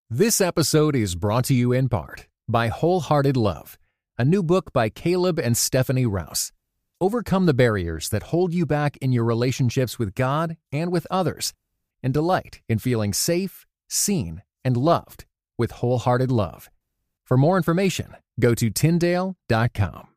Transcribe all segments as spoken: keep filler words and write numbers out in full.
This episode is brought to you in part by Wholehearted Love, a new book by Caleb and Stephanie Rouse. Overcome the barriers that hold you back in your relationships with God and with others, and delight in feeling safe, seen, and loved with Wholehearted Love. For more information, go to Tyndale dot com.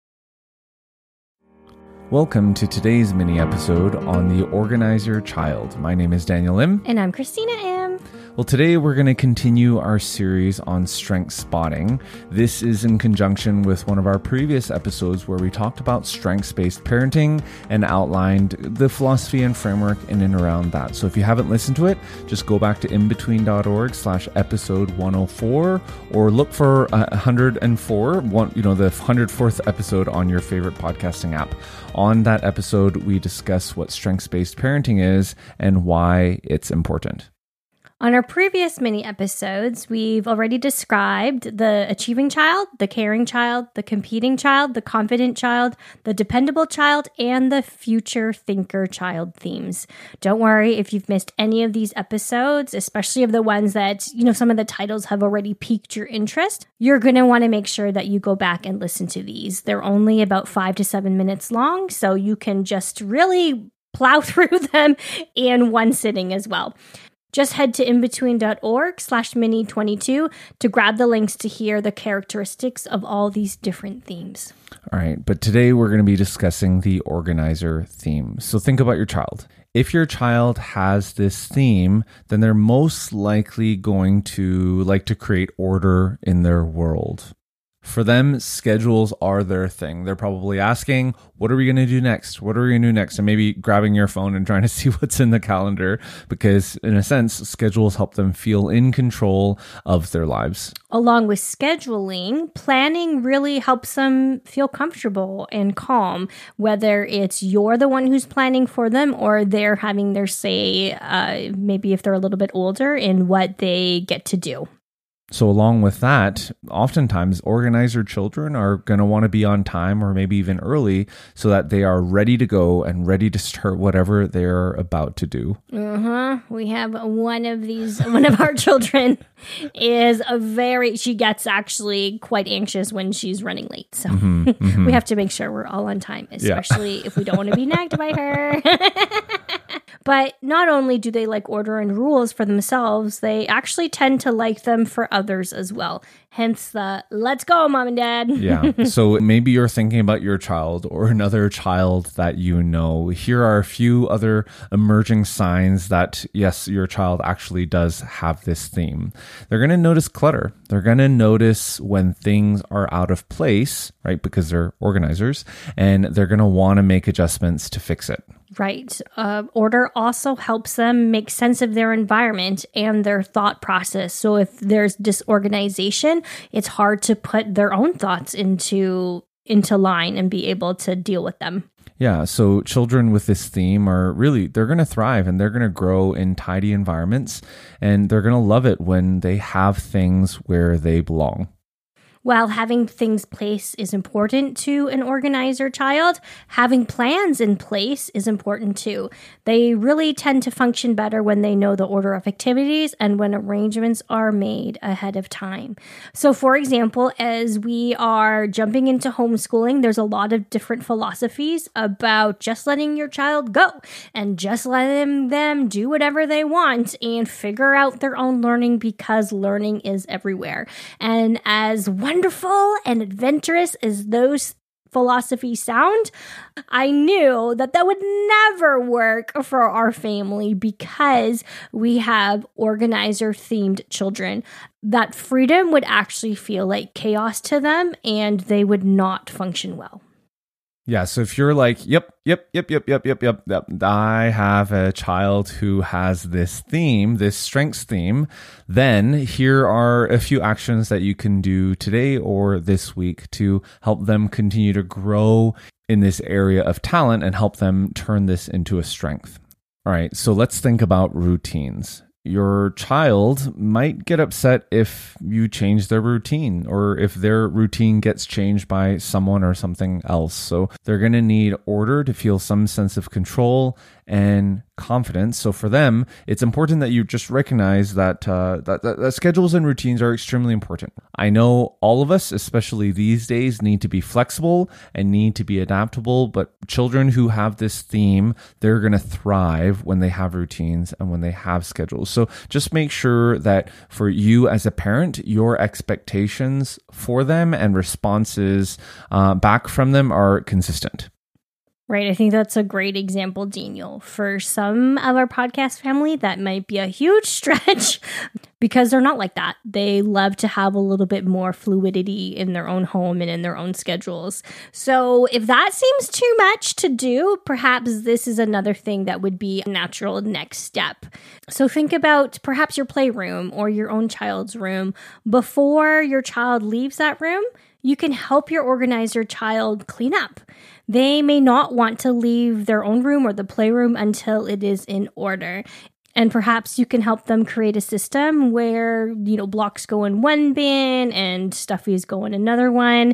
Welcome to today's mini episode on the Organize Your Child. My name is Daniel Im. And I'm Christina M. Well, today we're going to continue our series on strength spotting. This is in conjunction with one of our previous episodes where we talked about strengths-based parenting and outlined the philosophy and framework in and around that. So if you haven't listened to it, just go back to inbetween.org slash episode one oh four or look for uh, one hundred four, one, you know, the one hundred fourth episode on your favorite podcasting app. On that episode, we discuss what strengths-based parenting is and why it's important. On our previous mini episodes, we've already described the achieving child, the caring child, the competing child, the confident child, the dependable child, and the future thinker child themes. Don't worry if you've missed any of these episodes, especially of the ones that, you know, some of the titles have already piqued your interest. You're going to want to make sure that you go back and listen to these. They're only about five to seven minutes long, so you can just really plow through them in one sitting as well. Just head to inbetween.org slash mini 22 to grab the links to hear the characteristics of all these different themes. All right, but today we're going to be discussing the organizer theme. So think about your child. If your child has this theme, then they're most likely going to like to create order in their world. For them, schedules are their thing. They're probably asking, what are we going to do next? What are we going to do next? And maybe grabbing your phone and trying to see what's in the calendar because, in a sense, schedules help them feel in control of their lives. Along with scheduling, planning really helps them feel comfortable and calm, whether it's you're the one who's planning for them or they're having their say, uh, maybe if they're a little bit older, in what they get to do. So along with that, oftentimes organizer children are going to want to be on time or maybe even early so that they are ready to go and ready to start whatever they're about to do. Uh-huh. We have one of these, one of our children is a very, she gets actually quite anxious when she's running late. So mm-hmm, mm-hmm. we have to make sure we're all on time, especially yeah. if we don't want to be nagged by her. But not only do they like order and rules for themselves, they actually tend to like them for others as well. Hence the, let's go, mom and dad. Yeah. So maybe you're thinking about your child or another child that you know. Here are a few other emerging signs that, yes, your child actually does have this theme. They're going to notice clutter. They're going to notice when things are out of place, right? Because they're organizers, and they're going to want to make adjustments to fix it. Right. Uh, order also helps them make sense of their environment and their thought process. So if there's disorganization, it's hard to put their own thoughts into into line and be able to deal with them. Yeah, so children with this theme are really, they're going to thrive and they're going to grow in tidy environments and they're going to love it when they have things where they belong. While having things place is important to an organizer child, having plans in place is important too. They really tend to function better when they know the order of activities and when arrangements are made ahead of time. So for example, as we are jumping into homeschooling, there's a lot of different philosophies about just letting your child go and just letting them do whatever they want and figure out their own learning because learning is everywhere. And as one wonderful and adventurous as those philosophies sound, I knew that that would never work for our family because we have organizer-themed children. That freedom would actually feel like chaos to them and they would not function well. Yeah, so if you're like, yep, yep, yep, yep, yep, yep, yep, yep, I have a child who has this theme, this strengths theme, then here are a few actions that you can do today or this week to help them continue to grow in this area of talent and help them turn this into a strength. All right, so let's think about routines. your child might get upset if you change their routine or if their routine gets changed by someone or something else. So they're going to need order to feel some sense of control and confidence. So for them, it's important that you just recognize that, uh, that, that that schedules and routines are extremely important. I know all of us, especially these days, need to be flexible and need to be adaptable, but children who have this theme, they're going to thrive when they have routines and when they have schedules. So just make sure that for you as a parent, your expectations for them and responses uh, back from them are consistent. Right. I think that's a great example, Daniel. For some of our podcast family, that might be a huge stretch because they're not like that. They love to have a little bit more fluidity in their own home and in their own schedules. So if that seems too much to do, perhaps this is another thing that would be a natural next step. So think about perhaps your playroom or your own child's room. Before your child leaves that room, you can help your organizer child clean up. They may not want to leave their own room or the playroom until it is in order. And perhaps you can help them create a system where, you know, blocks go in one bin and stuffies go in another one.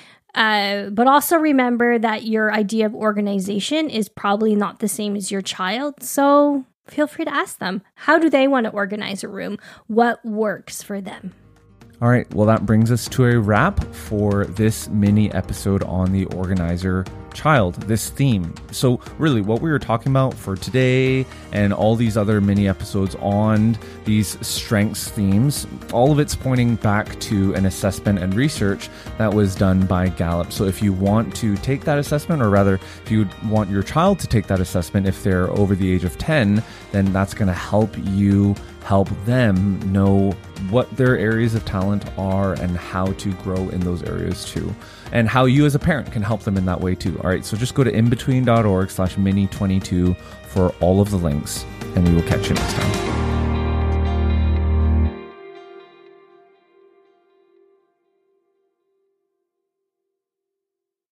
Uh, but also remember that your idea of organization is probably not the same as your child. So feel free to ask them, how do they want to organize a room? What works for them? All right, well, that brings us to a wrap for this mini episode on the organizer child, this theme. So really what we were talking about for today and all these other mini episodes on these strengths themes, all of it's pointing back to an assessment and research that was done by Gallup. So if you want to take that assessment, or rather if you want your child to take that assessment, if they're over the age of ten, then that's going to help you help them know what their areas of talent are and how to grow in those areas too, and how you as a parent can help them in that way too. All right, so just go to inbetween dot org slash mini twenty-two for all of the links, and we will catch you next time.